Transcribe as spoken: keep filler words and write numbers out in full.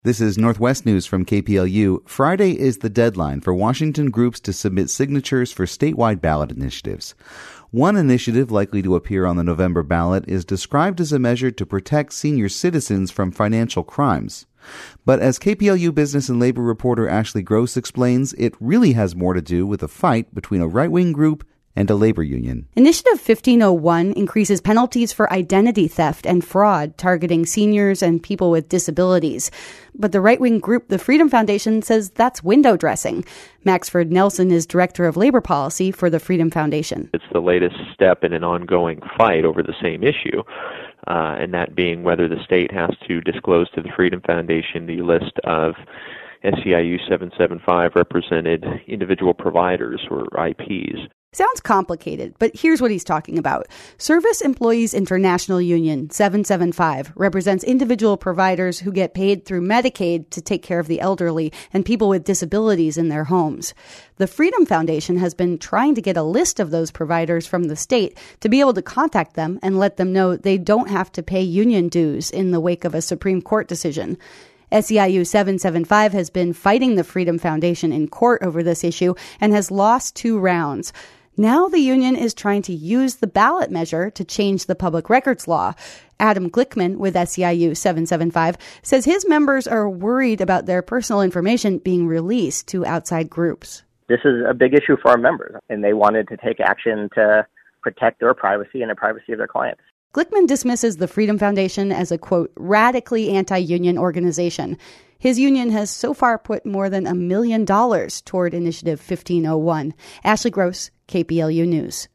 This is Northwest News from K P L U. Friday is the deadline for Washington groups to submit signatures for statewide ballot initiatives. One initiative likely to appear on the November ballot is described as a measure to protect senior citizens from financial crimes. But as K P L U business and labor reporter Ashley Gross explains, it really has more to do with a fight between a right-wing group and a labor union. Initiative fifteen oh one increases penalties for identity theft and fraud targeting seniors and people with disabilities. But the right-wing group, the Freedom Foundation, says that's window dressing. Maxford Nelson is director of labor policy for the Freedom Foundation. It's the latest step in an ongoing fight over the same issue, uh, and that being whether the state has to disclose to the Freedom Foundation the list of S E I U seven seventy-five represented individual providers, or I Ps. Sounds complicated, but here's what he's talking about. Service Employees International Union seven seventy-five represents individual providers who get paid through Medicaid to take care of the elderly and people with disabilities in their homes. The Freedom Foundation has been trying to get a list of those providers from the state to be able to contact them and let them know they don't have to pay union dues in the wake of a Supreme Court decision. S E I U seven seventy-five has been fighting the Freedom Foundation in court over this issue and has lost two rounds. Now the union is trying to use the ballot measure to change the public records law. Adam Glickman with S E I U seven seventy-five says his members are worried about their personal information being released to outside groups. This is a big issue for our members, and they wanted to take action to protect their privacy and the privacy of their clients. Glickman dismisses the Freedom Foundation as a, quote, radically anti-union organization. His union has so far put more than a million dollars toward Initiative fifteen oh one. Ashley Gross, K P L U News.